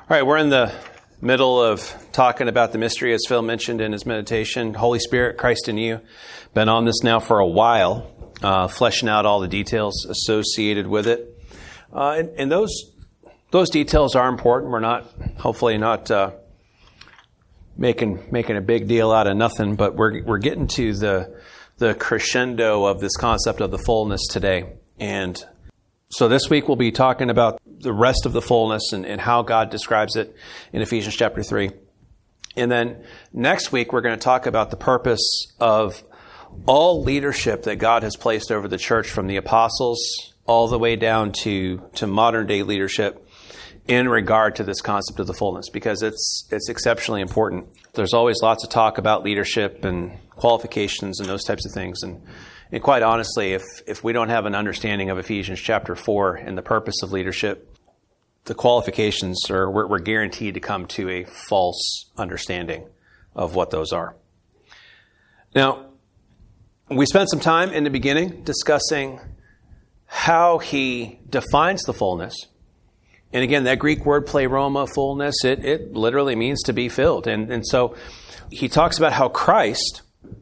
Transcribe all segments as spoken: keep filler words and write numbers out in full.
All right, we're in the middle of talking about the mystery, as Phil mentioned in his meditation. Holy Spirit, Christ in you. Been on this now for a while, uh, fleshing out all the details associated with it. Uh, and, and those those details are important. We're not, hopefully not uh, making making a big deal out of nothing, but we're we're getting to the the crescendo of this concept of the fullness today. And so this week we'll be talking about the rest of the fullness and, and how God describes it in Ephesians chapter three. And then next week we're going to talk about the purpose of all leadership that God has placed over the church, from the apostles all the way down to, to modern day leadership, in regard to this concept of the fullness, because it's it's exceptionally important. There's always lots of talk about leadership and qualifications and those types of things. And And quite honestly, if, if we don't have an understanding of Ephesians chapter four and the purpose of leadership, the qualifications are, we're, we're guaranteed to come to a false understanding of what those are. Now, we spent some time in the beginning discussing how he defines the fullness. And again, that Greek word pleroma, fullness, it, it literally means to be filled. And, and so he talks about how Christ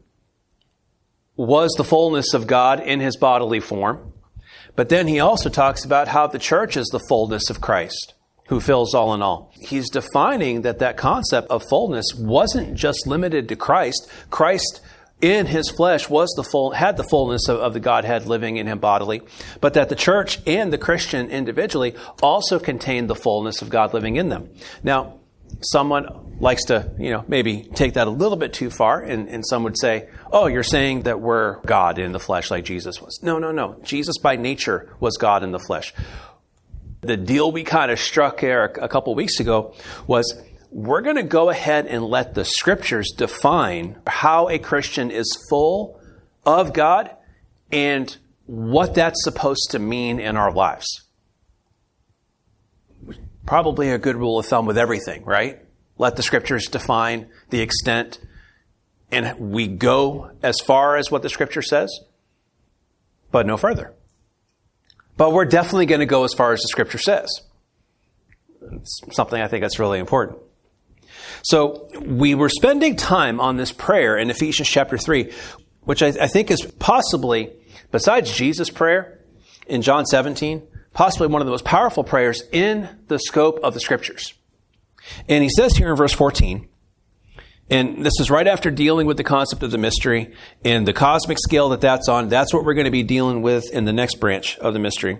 was the fullness of God in his bodily form. But then he also talks about how the church is the fullness of Christ, who fills all in all. He's defining that that concept of fullness wasn't just limited to Christ. Christ in his flesh was the full, had the fullness of, of the Godhead living in him bodily, but that the church and the Christian individually also contained the fullness of God living in them. Now, someone likes to, you know, maybe take that a little bit too far, and, and some would say, oh, you're saying that we're God in the flesh like Jesus was. No, no, no. Jesus by nature was God in the flesh. The deal we kind of struck here a couple of weeks ago was we're going to go ahead and let the scriptures define how a Christian is full of God and what that's supposed to mean in our lives. Probably a good rule of thumb with everything, right? Let the scriptures define the extent, and we go as far as what the scripture says, but no further. But we're definitely going to go as far as the scripture says. It's something I think that's really important. So we were spending time on this prayer in Ephesians chapter three, which I, I think is possibly, besides Jesus' prayer in John seventeen, possibly one of the most powerful prayers in the scope of the scriptures. And he says here in verse fourteen, and this is right after dealing with the concept of the mystery and the cosmic scale that that's on. That's what we're going to be dealing with in the next branch of the mystery.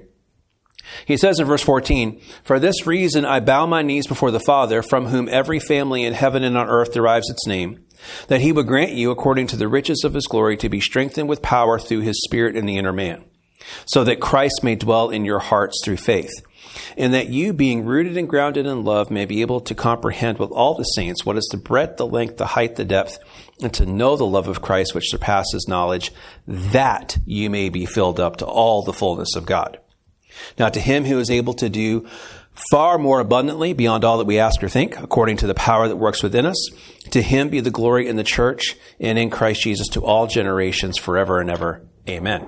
He says in verse fourteen, "For this reason I bow my knees before the Father, from whom every family in heaven and on earth derives its name, that he would grant you, according to the riches of his glory, to be strengthened with power through his Spirit in the inner man, so that Christ may dwell in your hearts through faith, and that you, being rooted and grounded in love, may be able to comprehend with all the saints what is the breadth, the length, the height, the depth, and to know the love of Christ which surpasses knowledge, that you may be filled up to all the fullness of God. Now to him who is able to do far more abundantly beyond all that we ask or think, according to the power that works within us, to him be the glory in the church and in Christ Jesus to all generations forever and ever. Amen."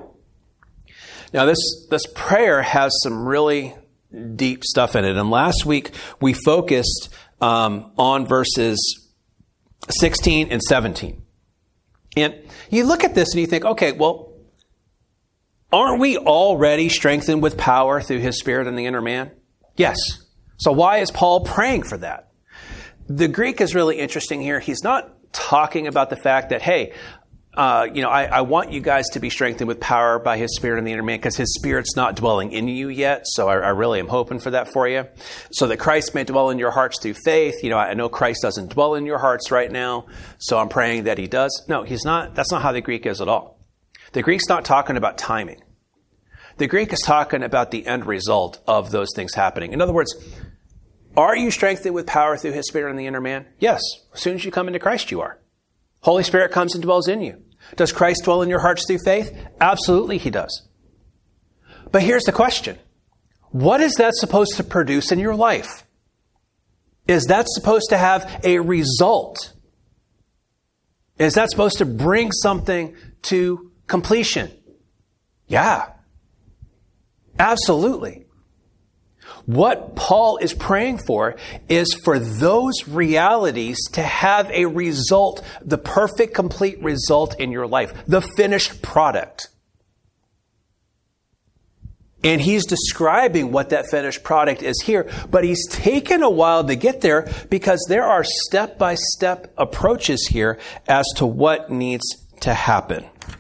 Now this, this prayer has some really deep stuff in it. And last week we focused um, on verses sixteen and seventeen. And you look at this and you think, okay, well, aren't we already strengthened with power through his Spirit in the inner man? Yes. So why is Paul praying for that? The Greek is really interesting here. He's not talking about the fact that, hey, Uh, you know, I, I want you guys to be strengthened with power by his Spirit in the inner man, because his Spirit's not dwelling in you yet. So I, I really am hoping for that for you, so that Christ may dwell in your hearts through faith. You know, I know Christ doesn't dwell in your hearts right now, so I'm praying that he does. No, he's not. That's not how the Greek is at all. The Greek's not talking about timing. The Greek is talking about the end result of those things happening. In other words, are you strengthened with power through his Spirit in the inner man? Yes. As soon as you come into Christ, you are. Holy Spirit comes and dwells in you. Does Christ dwell in your hearts through faith? Absolutely he does. But here's the question. What is that supposed to produce in your life? Is that supposed to have a result? Is that supposed to bring something to completion? Yeah. Absolutely. What Paul is praying for is for those realities to have a result, the perfect, complete result in your life, the finished product. And he's describing what that finished product is here, but he's taken a while to get there because there are step-by-step approaches here as to what needs to happen.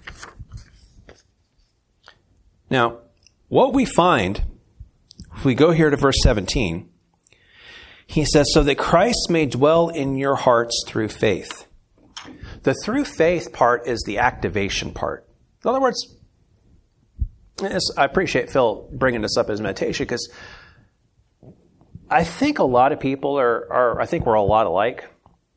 Now, what we find, if we go here to verse seventeen, he says, so that Christ may dwell in your hearts through faith. The through faith part is the activation part. In other words, I appreciate Phil bringing this up as meditation because I think a lot of people are, are, I think we're a lot alike.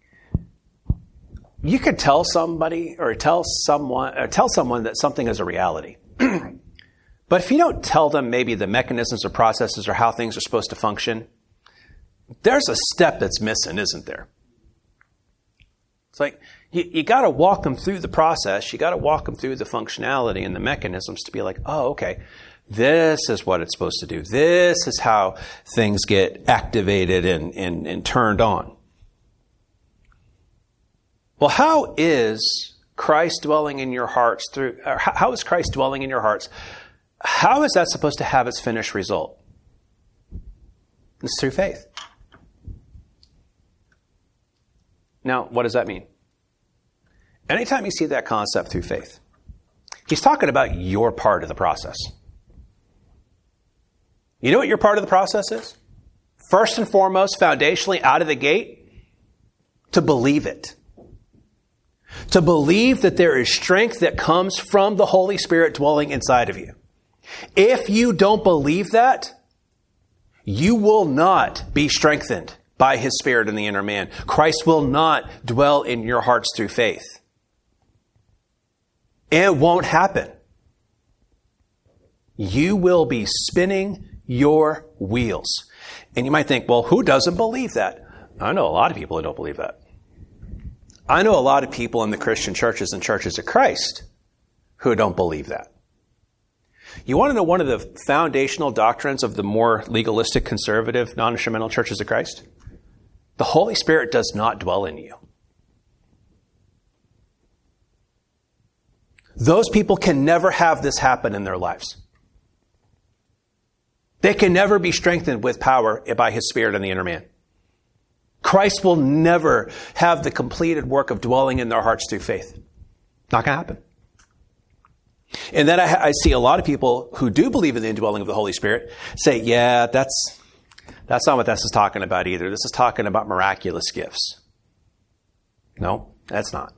You could tell somebody or tell someone, or tell someone that something is a reality. But if you don't tell them maybe the mechanisms or processes or how things are supposed to function, there's a step that's missing, isn't there? It's like, you, you got to walk them through the process. You got to walk them through the functionality and the mechanisms to be like, oh, okay, this is what it's supposed to do. This is how things get activated and, and, and turned on. Well, how is Christ dwelling in your hearts through, or how is Christ dwelling in your hearts? How is that supposed to have its finished result? It's through faith. Now, what does that mean? Anytime you see that concept through faith, he's talking about your part of the process. You know what your part of the process is? First and foremost, foundationally, out of the gate, to believe it. To believe that there is strength that comes from the Holy Spirit dwelling inside of you. If you don't believe that, you will not be strengthened by His Spirit in the inner man. Christ will not dwell in your hearts through faith. It won't happen. You will be spinning your wheels. And you might think, well, who doesn't believe that? I know a lot of people who don't believe that. I know a lot of people in the Christian churches and churches of Christ who don't believe that. You want to know one of the foundational doctrines of the more legalistic, conservative, non-instrumental churches of Christ? The Holy Spirit does not dwell in you. Those people can never have this happen in their lives. They can never be strengthened with power by His Spirit in the inner man. Christ will never have the completed work of dwelling in their hearts through faith. Not going to happen. And then I, I see a lot of people who do believe in the indwelling of the Holy Spirit say, yeah, that's that's not what this is talking about either. This is talking about miraculous gifts. No, that's not.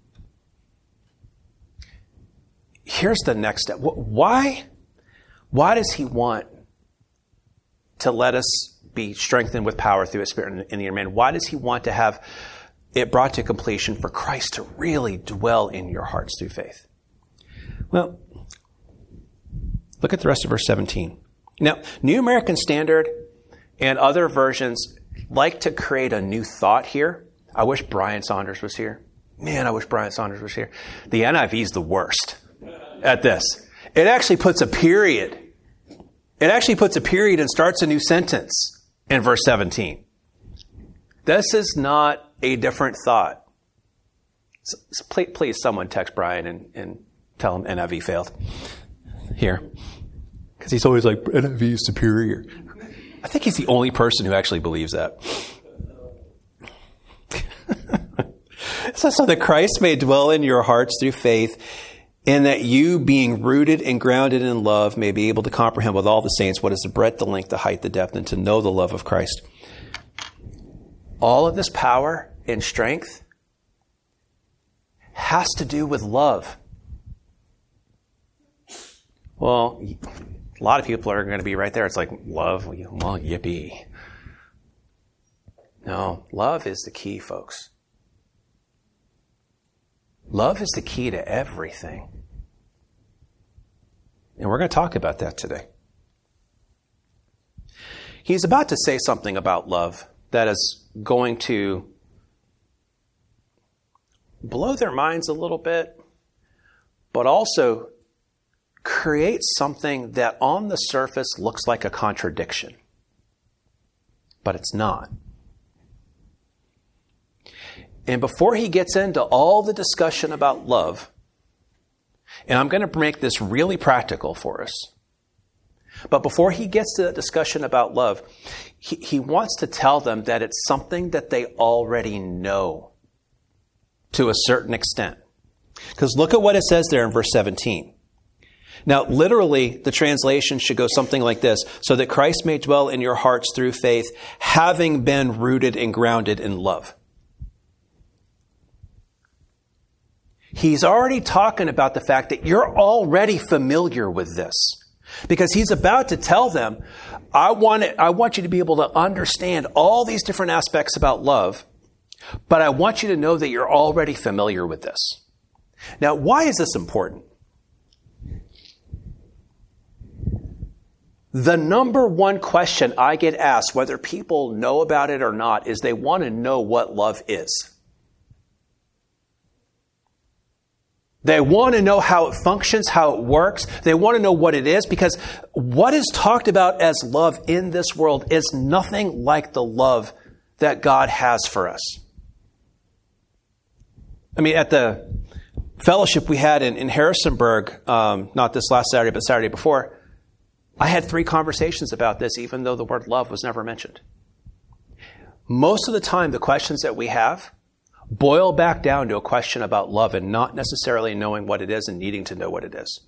Here's the next step. Why, why does He want to let us be strengthened with power through His Spirit in the inner man? Why does He want to have it brought to completion for Christ to really dwell in your hearts through faith? Well, look at the rest of verse seventeen. Now, New American Standard and other versions like to create a new thought here. I wish Brian Saunders was here. Man, I wish Brian Saunders was here. The N I V is the worst at this. It actually puts a period. It actually puts a period and starts a new sentence in verse seventeen. This is not a different thought. So, so please, please, someone text Brian and, and tell him N I V failed here. Because he's always like, N I V is superior. I think he's the only person who actually believes that. So, so that Christ may dwell in your hearts through faith, and that you, being rooted and grounded in love, may be able to comprehend with all the saints what is the breadth, the length, the height, the depth, and to know the love of Christ. All of this power and strength has to do with love. Well, a lot of people are going to be right there. It's like, love? Well, yippee. No, love is the key, folks. Love is the key to everything. And we're going to talk about that today. He's about to say something about love that is going to blow their minds a little bit, but also create something that on the surface looks like a contradiction. but it's not. And before he gets into all the discussion about love, and I'm going to make this really practical for us, but before he gets to the discussion about love, he, he wants to tell them that it's something that they already know to a certain extent. Because look at what it says there in verse seventeen. Now, literally, the translation should go something like this: so that Christ may dwell in your hearts through faith, having been rooted and grounded in love. He's already talking about the fact that you're already familiar with this. Because he's about to tell them, I want it, I want you to be able to understand all these different aspects about love, but I want you to know that you're already familiar with this. Now, why is this important? The number one question I get asked, whether people know about it or not, is they want to know what love is. They want to know how it functions, how it works. They want to know what it is, because what is talked about as love in this world is nothing like the love that God has for us. I mean, at the fellowship we had in, in Harrisonburg, um, not this last Saturday, but Saturday before, I had three conversations about this, even though the word love was never mentioned. Most of the time, the questions that we have boil back down to a question about love and not necessarily knowing what it is and needing to know what it is.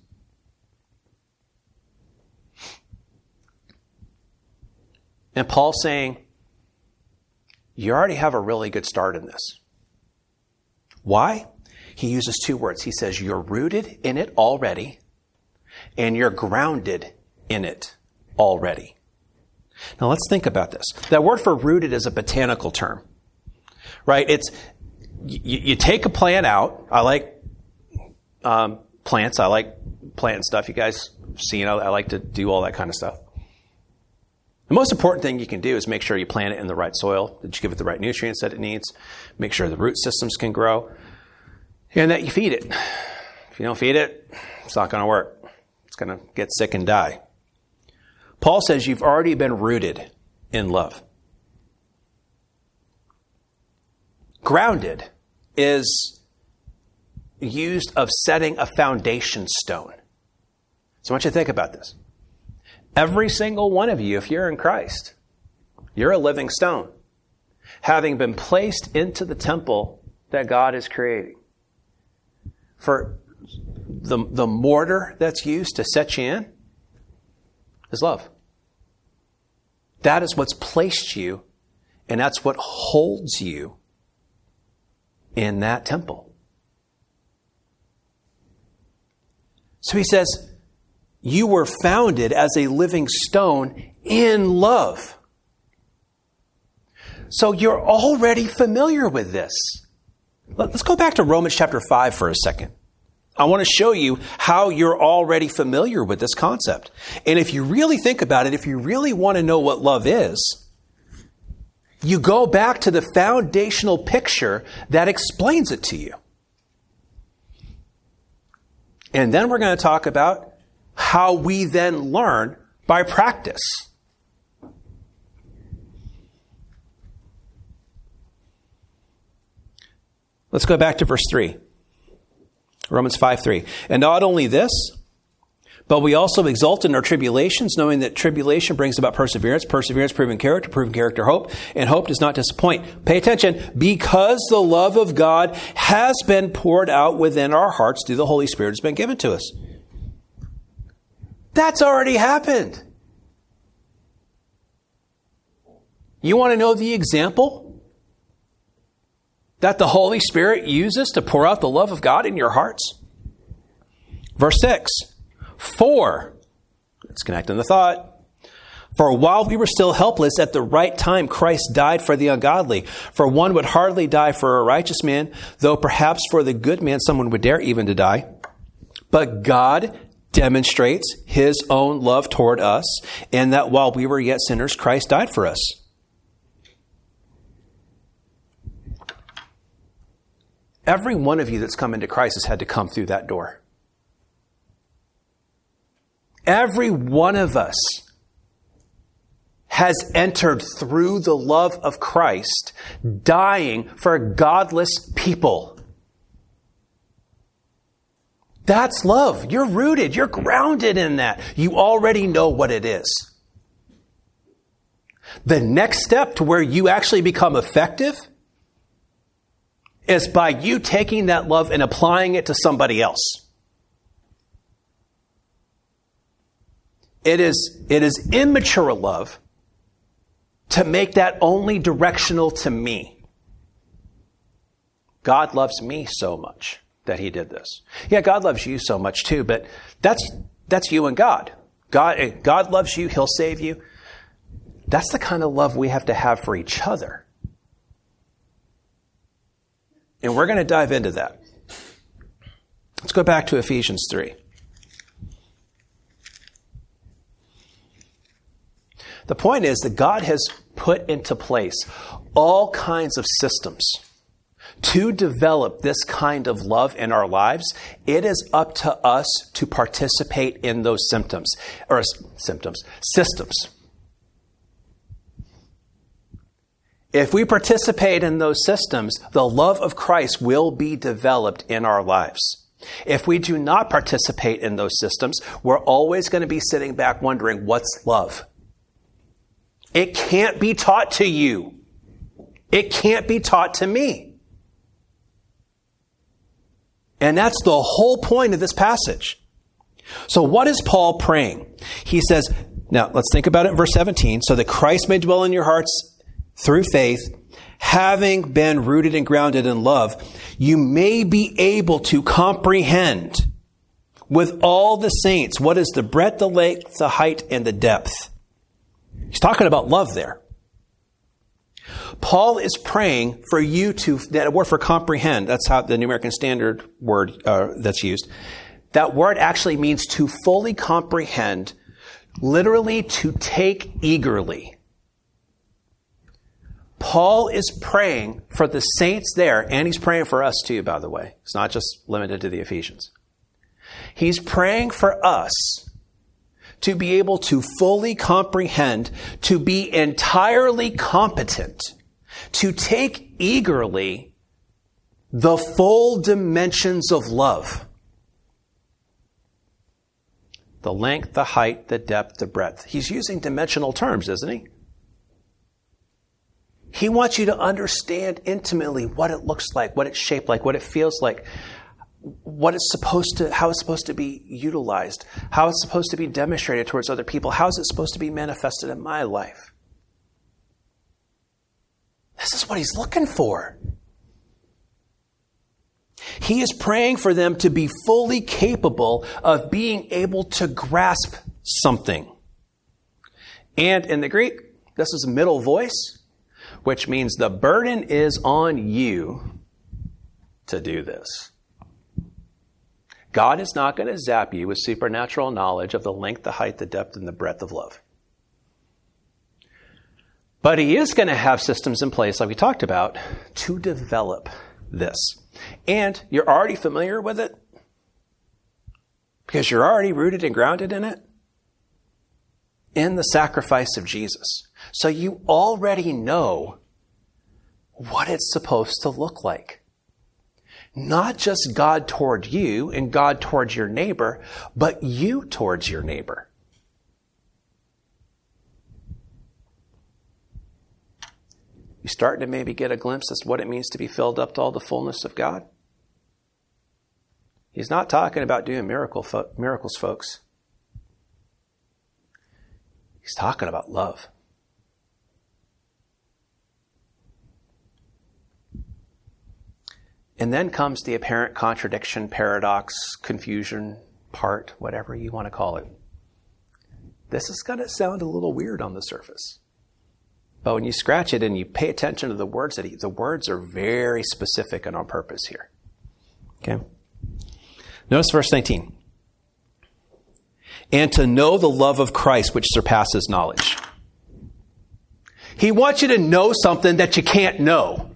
And Paul's saying, you already have a really good start in this. Why? He uses two words. He says, you're rooted in it already, and you're grounded in it already. Now let's think about this. That word for rooted is a botanical term, right? It's You, you take a plant out. I like um, plants. I like planting stuff. You guys see, you know, I like to do all that kind of stuff. The most important thing you can do is make sure you plant it in the right soil, that you give it the right nutrients that it needs, make sure the root systems can grow, and that you feed it. If you don't feed it, it's not going to work. It's going to get sick and die. Paul says you've already been rooted in love. Grounded is used of setting a foundation stone. So I want you to think about this. Every single one of you, if you're in Christ, you're a living stone, having been placed into the temple that God is creating. For the, the mortar that's used to set you in is love. That is what's placed you, and that's what holds you in that temple. So he says, you were founded as a living stone in love. So you're already familiar with this. Let's go back to Romans chapter five for a second. I want to show you how you're already familiar with this concept. And if you really think about it, if you really want to know what love is, you go back to the foundational picture that explains it to you. And then we're going to talk about how we then learn by practice. Let's go back to verse three. Romans five three. And not only this, but we also exult in our tribulations, knowing that tribulation brings about perseverance, perseverance proving character, proving character hope, and hope does not disappoint. Pay attention, because the love of God has been poured out within our hearts through the Holy Spirit has been given to us. That's already happened. You want to know the example that the Holy Spirit uses to pour out the love of God in your hearts? Verse six. For, let's connect on the thought. For while we were still helpless, at the right time Christ died for the ungodly. For one would hardly die for a righteous man, though perhaps for the good man someone would dare even to die. But God demonstrates his own love toward us, in that while we were yet sinners, Christ died for us. Every one of you that's come into Christ has had to come through that door. Every one of us has entered through the love of Christ, dying for godless people. That's love. You're rooted. You're grounded in that. You already know what it is. The next step to where you actually become effective is by you taking that love and applying it to somebody else. It is, it is immature love to make that only directional to me. God loves me so much that he did this. Yeah, God loves you so much too, but that's, that's you and God. God, God loves you. He'll save you. That's the kind of love we have to have for each other. And we're going to dive into that. Let's go back to Ephesians three. The point is that God has put into place all kinds of systems to develop this kind of love in our lives. It is up to us to participate in those symptoms, or symptoms, systems. If we participate in those systems, the love of Christ will be developed in our lives. If we do not participate in those systems, we're always going to be sitting back wondering, what's love? It can't be taught to you. It can't be taught to me. And that's the whole point of this passage. So what is Paul praying? He says, now let's think about it in verse seventeen. So that Christ may dwell in your hearts through faith, having been rooted and grounded in love, you may be able to comprehend with all the saints what is the breadth, the length, the height, and the depth. He's talking about love there. Paul is praying for you to, that word for comprehend, that's how the New American Standard word uh, that's used. That word actually means to fully comprehend, literally to take eagerly. Paul is praying for the saints there, and he's praying for us too, by the way. It's not just limited to the Ephesians. He's praying for us to be able to fully comprehend, to be entirely competent, to take eagerly the full dimensions of love. The length, the height, the depth, the breadth. He's using dimensional terms, isn't he? He wants you to understand intimately what it looks like, what it's shaped like, what it feels like, what it's supposed to, how it's supposed to be utilized, how it's supposed to be demonstrated towards other people, how is it supposed to be manifested in my life. This is what he's looking for. He is praying for them to be fully capable of being able to grasp something. And in the Greek, this is a middle voice, which means the burden is on you to do this. God is not going to zap you with supernatural knowledge of the length, the height, the depth, and the breadth of love. But he is going to have systems in place, like we talked about, to develop this. And you're already familiar with it because you're already rooted and grounded in it, in the sacrifice of Jesus. So you already know what it's supposed to look like. Not just God toward you and God towards your neighbor, but you towards your neighbor. You starting to maybe get a glimpse as to what it means to be filled up to all the fullness of God? He's not talking about doing miracle fo- miracles, folks. He's talking about love. And then comes the apparent contradiction, paradox, confusion part, whatever you want to call it. This is going to sound a little weird on the surface. But when you scratch it and you pay attention to the words, that he, the words are very specific and on purpose here. Okay? Notice verse nineteen. And to know the love of Christ, which surpasses knowledge. He wants you to know something that you can't know.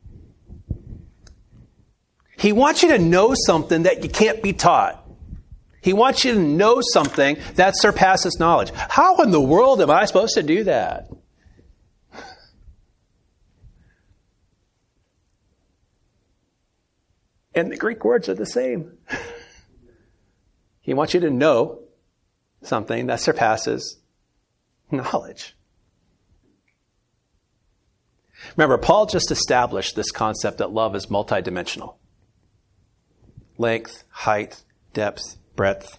He wants you to know something that you can't be taught. He wants you to know something that surpasses knowledge. How in the world am I supposed to do that? And the Greek words are the same. He wants you to know something that surpasses knowledge. Remember, Paul just established this concept that love is multidimensional. Length, height, depth, breadth.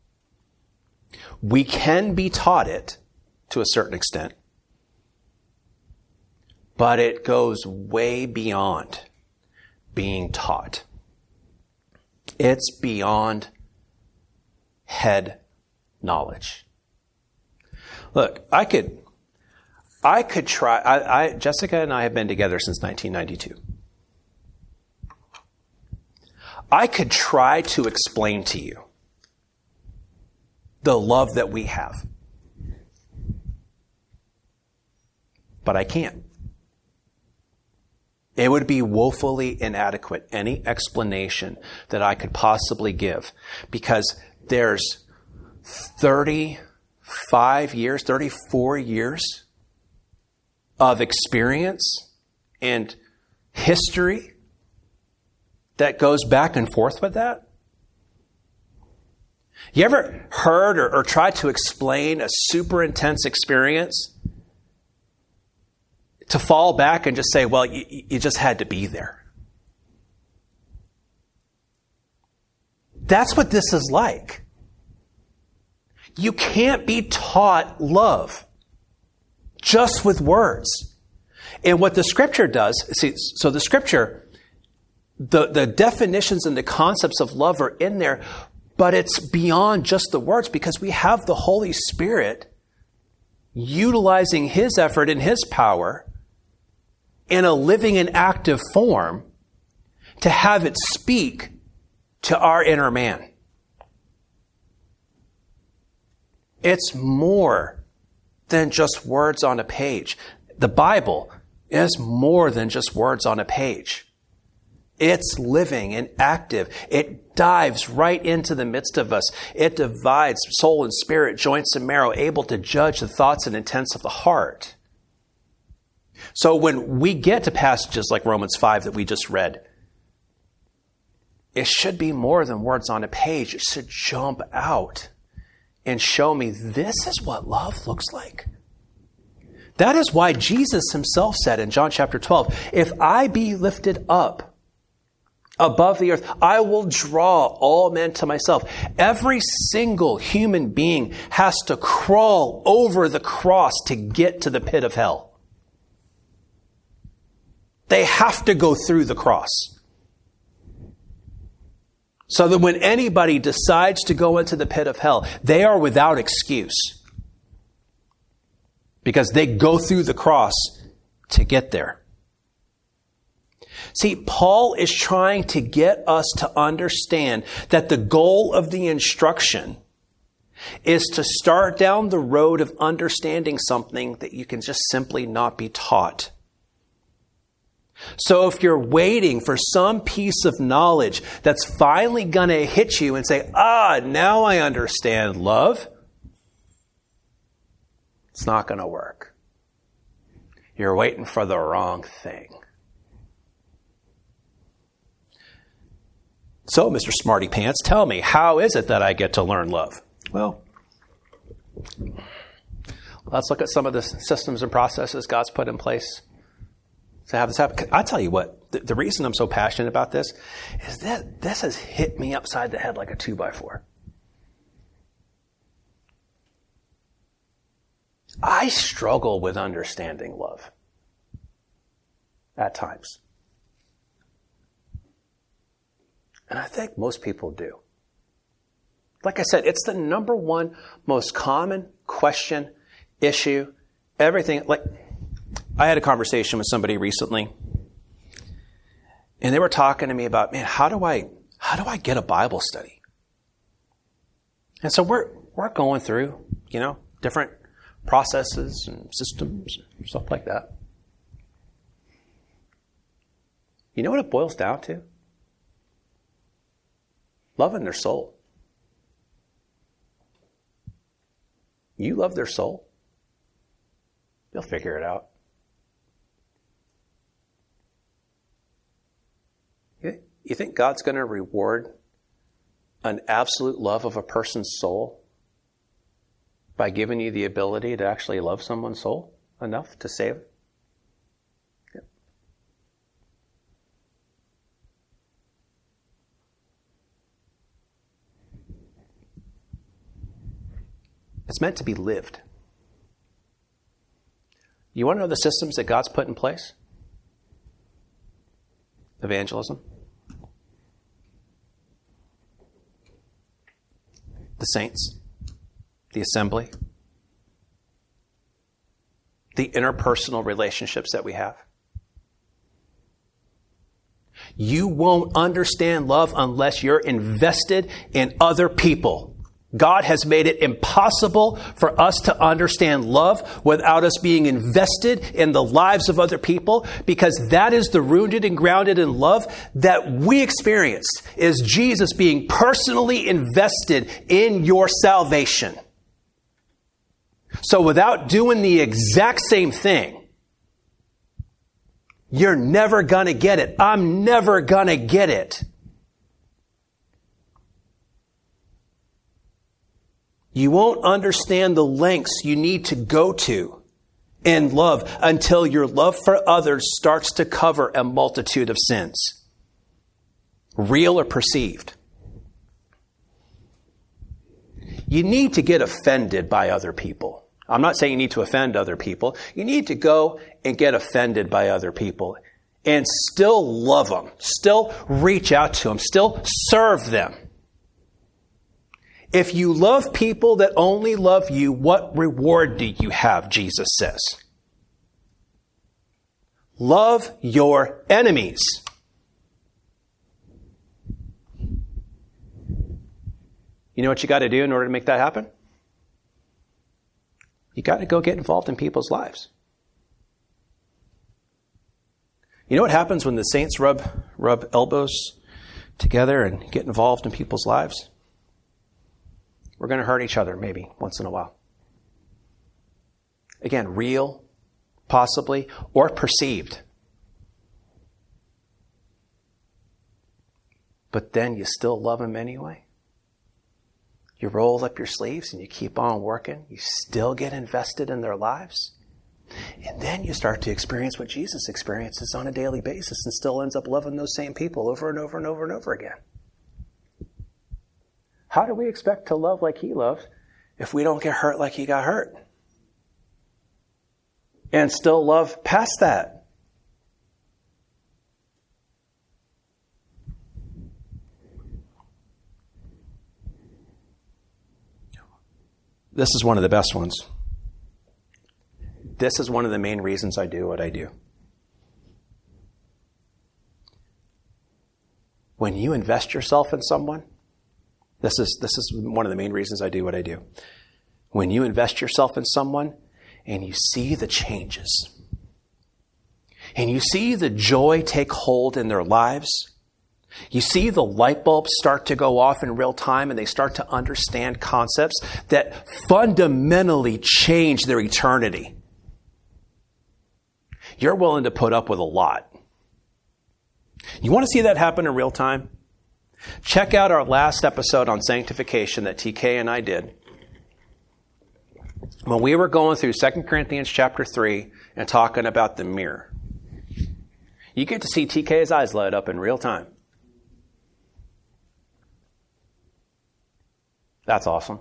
We can be taught it to a certain extent, but it goes way beyond being taught. It's beyond head knowledge. Look, I could, I could try. I, I, Jessica and I have been together since nineteen ninety-two. I could try to explain to you the love that we have, but I can't. It would be woefully inadequate, any explanation that I could possibly give, because there's thirty-five years, thirty-four years of experience and history that goes back and forth with that. You ever heard or, or tried to explain a super intense experience to fall back and just say, well, you, you just had to be there? That's what this is like. You can't be taught love just with words. And what the Scripture does, see, so the Scripture, the, the definitions and the concepts of love are in there, but it's beyond just the words, because we have the Holy Spirit utilizing His effort and His power in a living and active form to have it speak to our inner man. It's more than just words on a page. The Bible is more than just words on a page. It's living and active. It dives right into the midst of us. It divides soul and spirit, joints and marrow, able to judge the thoughts and intents of the heart. So when we get to passages like Romans five that we just read, it should be more than words on a page. It should jump out and show me this is what love looks like. That is why Jesus himself said in John chapter twelve, if I be lifted up above the earth, I will draw all men to myself. Every single human being has to crawl over the cross to get to the pit of hell. They have to go through the cross. So that when anybody decides to go into the pit of hell, they are without excuse, because they go through the cross to get there. See, Paul is trying to get us to understand that the goal of the instruction is to start down the road of understanding something that you can just simply not be taught. So if you're waiting for some piece of knowledge that's finally going to hit you and say, ah, now I understand love, it's not going to work. You're waiting for the wrong thing. So, Mister Smarty Pants, tell me, how is it that I get to learn love? Well, let's look at some of the systems and processes God's put in place to have this happen. I'll tell you what, the, the reason I'm so passionate about this is that this has hit me upside the head like a two by four. I struggle with understanding love at times. And I think most people do. Like I said, it's the number one most common question, issue, everything. Like, I had a conversation with somebody recently, and they were talking to me about, man, how do I, how do I get a Bible study? And so we're, we're going through, you know, different processes and systems and stuff like that. You know what it boils down to? Loving their soul. You love their soul. They'll figure it out. You think God's going to reward an absolute love of a person's soul by giving you the ability to actually love someone's soul enough to save it? Yeah. It's meant to be lived. You want to know the systems that God's put in place? Evangelism. The saints, the assembly, the interpersonal relationships that we have. You won't understand love unless you're invested in other people. God has made it impossible for us to understand love without us being invested in the lives of other people, because that is the rooted and grounded in love that we experienced, is Jesus being personally invested in your salvation. So without doing the exact same thing, you're never going to get it. I'm never going to get it. You won't understand the lengths you need to go to in love until your love for others starts to cover a multitude of sins, real or perceived. You need to get offended by other people. I'm not saying you need to offend other people. You need to go and get offended by other people and still love them, still reach out to them, still serve them. If you love people that only love you, what reward do you have, Jesus says? Love your enemies. You know what you got to do in order to make that happen? You got to go get involved in people's lives. You know what happens when the saints rub, rub elbows together and get involved in people's lives? We're going to hurt each other maybe once in a while. Again, real, possibly, or perceived. But then you still love them anyway. You roll up your sleeves and you keep on working. You still get invested in their lives. And then you start to experience what Jesus experiences on a daily basis and still ends up loving those same people over and over and over and over again. How do we expect to love like he loves if we don't get hurt like he got hurt? And still love past that? This is one of the best ones. This is one of the main reasons I do what I do. When you invest yourself in someone, This is this is one of the main reasons I do what I do. When you invest yourself in someone and you see the changes, and you see the joy take hold in their lives, you see the light bulbs start to go off in real time and they start to understand concepts that fundamentally change their eternity, you're willing to put up with a lot. You want to see that happen in real time? Check out our last episode on sanctification that T K and I did. When we were going through Second Corinthians chapter three and talking about the mirror. You get to see T K's eyes light up in real time. That's awesome.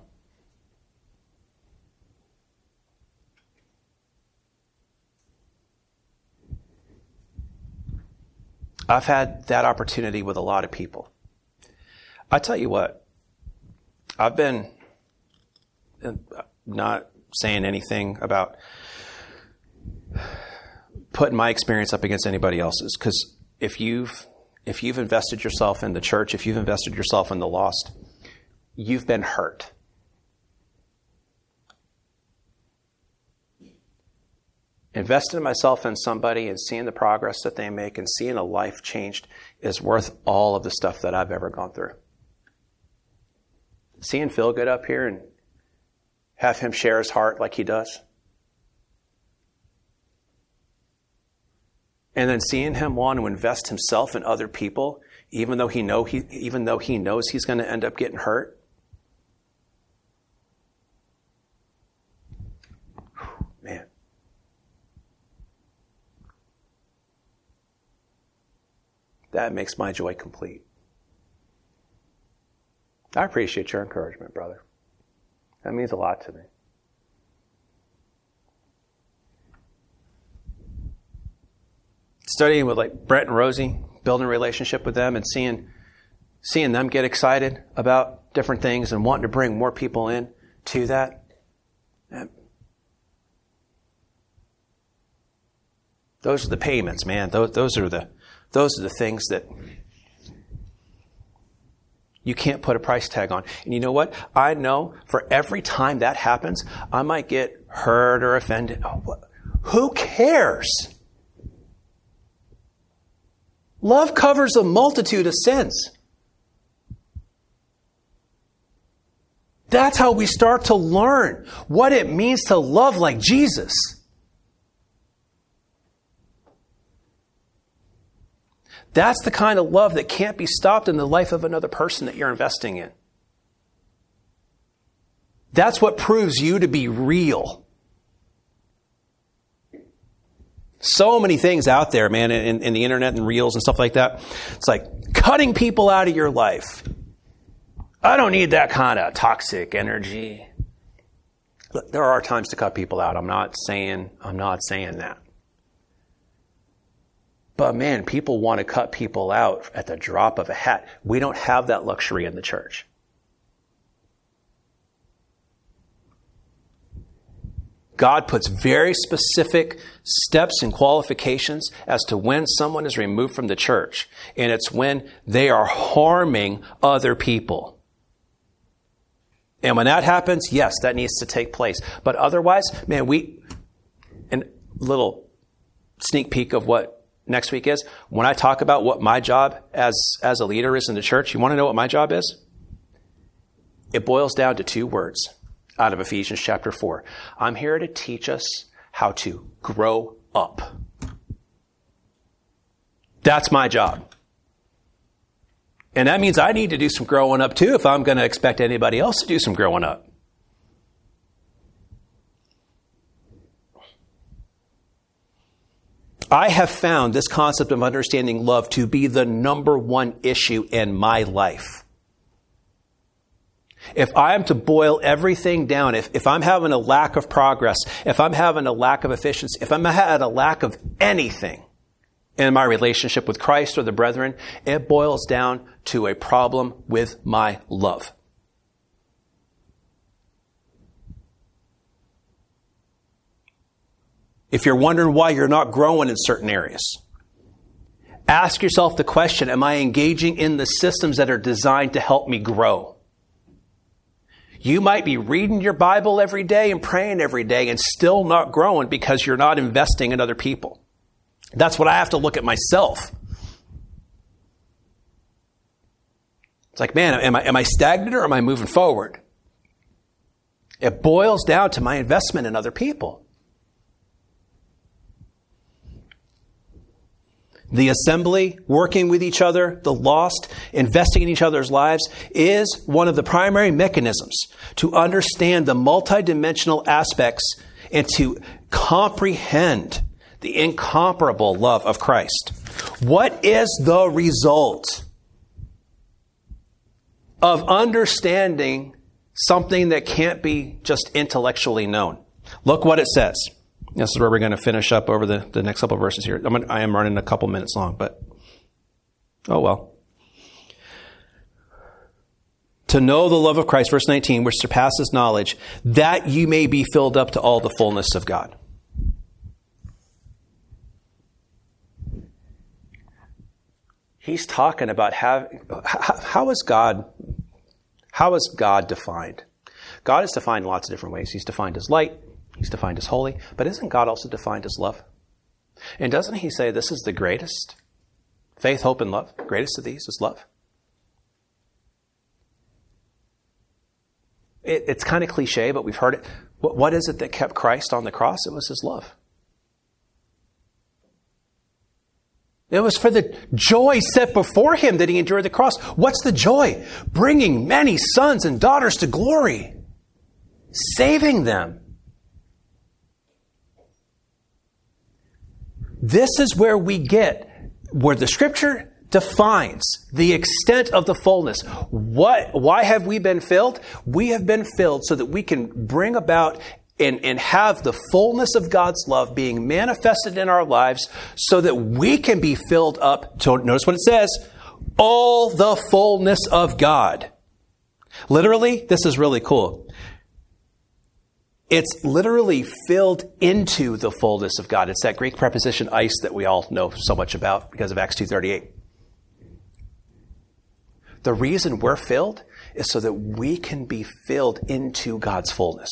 I've had that opportunity with a lot of people. I tell you what, I've been not saying anything about putting my experience up against anybody else's, because if you've if you've invested yourself in the church, if you've invested yourself in the lost, you've been hurt. Investing myself in somebody and seeing the progress that they make and seeing a life changed is worth all of the stuff that I've ever gone through. Seeing Phil get up here and have him share his heart like he does. And then seeing him want to invest himself in other people, even though he know he even though he knows he's going to end up getting hurt. Man. That makes my joy complete. I appreciate your encouragement, brother. That means a lot to me. Studying with like Brett and Rosie, building a relationship with them and seeing seeing them get excited about different things and wanting to bring more people in to that. And those are the payments, man. Those, those are the those are the things that you can't put a price tag on. And you know what? I know for every time that happens, I might get hurt or offended. Oh, what? Who cares? Love covers a multitude of sins. That's how we start to learn what it means to love like Jesus. That's the kind of love that can't be stopped in the life of another person that you're investing in. That's what proves you to be real. So many things out there, man, in, in the internet and reels and stuff like that. It's like cutting people out of your life. I don't need that kind of toxic energy. Look, there are times to cut people out. I'm not saying, I'm not saying that. But man, people want to cut people out at the drop of a hat. We don't have that luxury in the church. God puts very specific steps and qualifications as to when someone is removed from the church. And it's when they are harming other people. And when that happens, yes, that needs to take place. But otherwise, man, we, and little sneak peek of what next week is, when I talk about what my job as, as a leader is in the church, you want to know what my job is? It boils down to two words out of Ephesians chapter four. I'm here to teach us how to grow up. That's my job. And that means I need to do some growing up too if I'm going to expect anybody else to do some growing up. I have found this concept of understanding love to be the number one issue in my life. If I am to boil everything down, if, if I'm having a lack of progress, if I'm having a lack of efficiency, if I'm at a lack of anything in my relationship with Christ or the brethren, it boils down to a problem with my love. If you're wondering why you're not growing in certain areas, ask yourself the question, am I engaging in the systems that are designed to help me grow? You might be reading your Bible every day and praying every day and still not growing because you're not investing in other people. That's what I have to look at myself. It's like, man, am I, am I stagnant or am I moving forward? It boils down to my investment in other people. The assembly, working with each other, the lost, investing in each other's lives is one of the primary mechanisms to understand the multidimensional aspects and to comprehend the incomparable love of Christ. What is the result of understanding something that can't be just intellectually known? Look what it says. This is where we're going to finish up over the, the next couple of verses here. I'm gonna, I am running a couple minutes long, but oh well. To know the love of Christ, verse nineteen, which surpasses knowledge, that you may be filled up to all the fullness of God. He's talking about how, how, how is God, how is God defined? God is defined in lots of different ways. He's defined as light. He's defined as holy, but isn't God also defined as love? And doesn't he say this is the greatest? Faith, hope, and love. Greatest of these is love. It, it's kind of cliche, but we've heard it. What, what is it that kept Christ on the cross? It was his love. It was for the joy set before him that he endured the cross. What's the joy? Bringing many sons and daughters to glory. Saving them. This is where we get, where the Scripture defines the extent of the fullness. What? Why have we been filled? We have been filled so that we can bring about and, and have the fullness of God's love being manifested in our lives so that we can be filled up to, notice what it says, all the fullness of God. Literally, this is really cool. It's literally filled into the fullness of God. It's that Greek preposition eis that we all know so much about because of Acts two thirty-eight. The reason we're filled is so that we can be filled into God's fullness.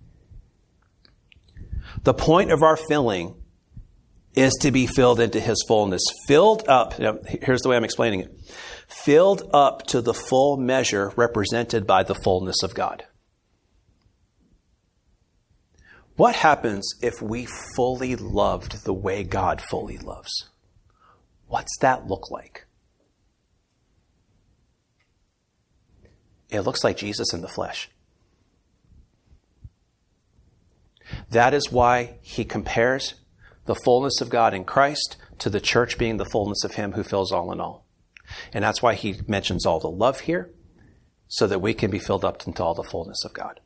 The point of our filling is to be filled into his fullness. Filled up, you know, here's the way I'm explaining it. Filled up to the full measure represented by the fullness of God. What happens if we fully loved the way God fully loves? What's that look like? It looks like Jesus in the flesh. That is why he compares the fullness of God in Christ to the church being the fullness of him who fills all in all. And that's why he mentions all the love here, so that we can be filled up into all the fullness of God.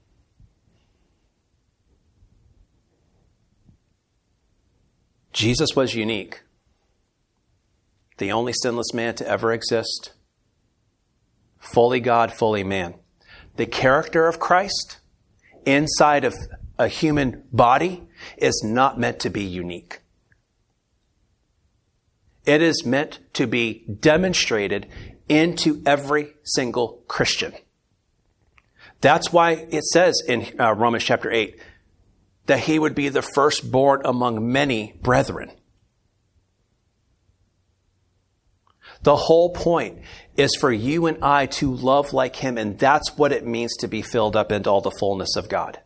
Jesus was unique. The only sinless man to ever exist. Fully God, fully man. The character of Christ inside of a human body is not meant to be unique. It is meant to be demonstrated into every single Christian. That's why it says in uh, Romans chapter eight that he would be the firstborn among many brethren. The whole point is for you and I to love like him, and that's what it means to be filled up into all the fullness of God.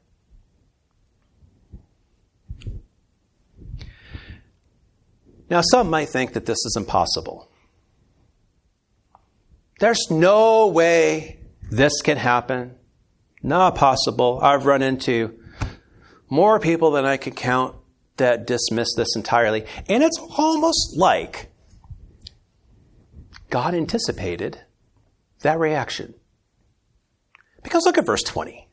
Now, some might think that this is impossible. There's no way this can happen. Not possible. I've run into more people than I can count that dismiss this entirely. And it's almost like God anticipated that reaction. Because look at verse twenty.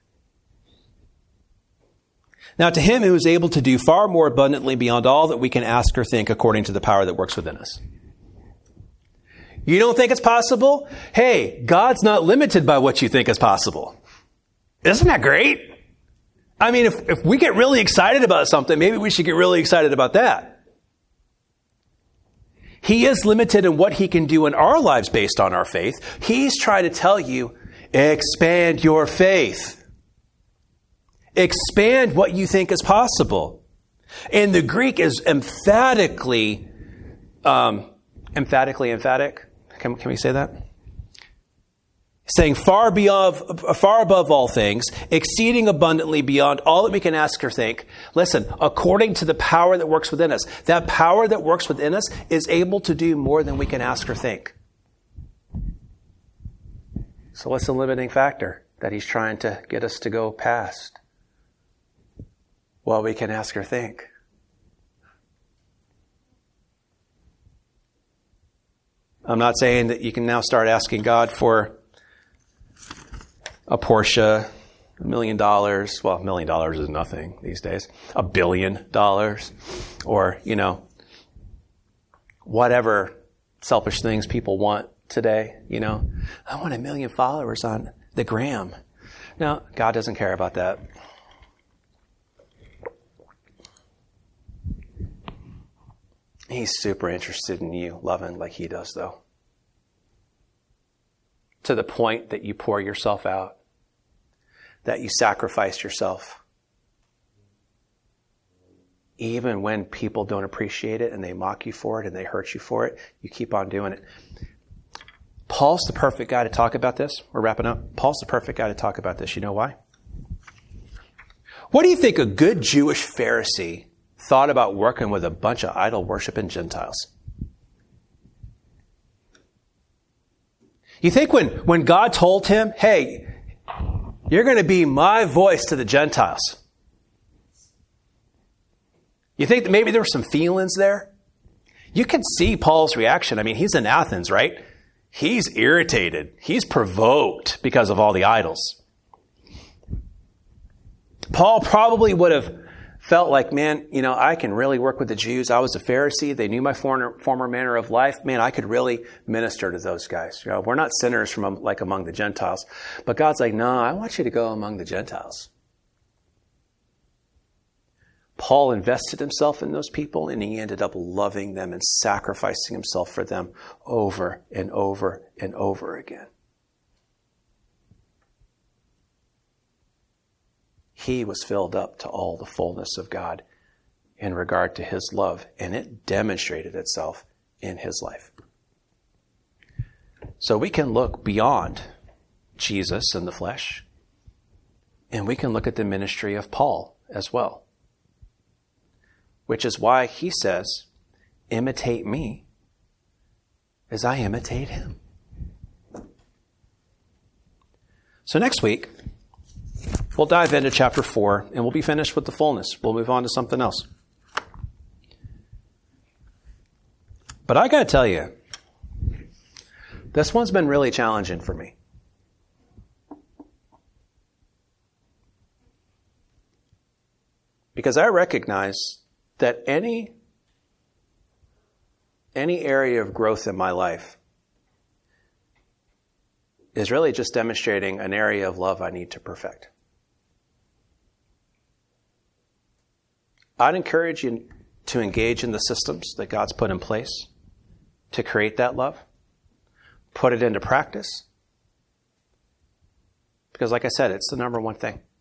Now to him who is able to do far more abundantly beyond all that we can ask or think according to the power that works within us. You don't think it's possible? Hey, God's not limited by what you think is possible. Isn't that great? I mean, if, if we get really excited about something, maybe we should get really excited about that. He is limited in what he can do in our lives based on our faith. He's trying to tell you, expand your faith. Expand what you think is possible. And the Greek is emphatically, um, emphatically emphatic. Can, can we say that? Saying far above, far above all things, exceeding abundantly beyond all that we can ask or think. Listen, according to the power that works within us. That power that works within us is able to do more than we can ask or think. So what's the limiting factor that he's trying to get us to go past? Well, we can ask or think. I'm not saying that you can now start asking God for a Porsche, a million dollars. Well, a million dollars is nothing these days. A billion dollars. Or, you know, whatever selfish things people want today. You know, I want a million followers on the gram. No, God doesn't care about that. He's super interested in you loving like he does, though. To the point that you pour yourself out, that you sacrifice yourself. Even when people don't appreciate it and they mock you for it and they hurt you for it, you keep on doing it. Paul's the perfect guy to talk about this. We're wrapping up. Paul's the perfect guy to talk about this. You know why? What do you think a good Jewish Pharisee thought about working with a bunch of idol-worshiping Gentiles? You think when, when God told him, hey, you're going to be my voice to the Gentiles, you think that maybe there were some feelings there? You can see Paul's reaction. I mean, he's in Athens, right? He's irritated. He's provoked because of all the idols. Paul probably would have felt like, man, you know, I can really work with the Jews. I was a Pharisee. They knew my former, former manner of life. Man, I could really minister to those guys. You know, we're not sinners from like among the Gentiles. But God's like, no, I want you to go among the Gentiles. Paul invested himself in those people, and he ended up loving them and sacrificing himself for them over and over and over again. He was filled up to all the fullness of God in regard to his love, and it demonstrated itself in his life. So we can look beyond Jesus in the flesh, and we can look at the ministry of Paul as well. Which is why he says, imitate me as I imitate him. So next week, we'll dive into chapter four, and we'll be finished with the fullness. We'll move on to something else. But I got to tell you, this one's been really challenging for me. Because I recognize that any, any area of growth in my life is really just demonstrating an area of love I need to perfect. I'd encourage you to engage in the systems that God's put in place to create that love. Put it into practice. Because like I said, it's the number one thing.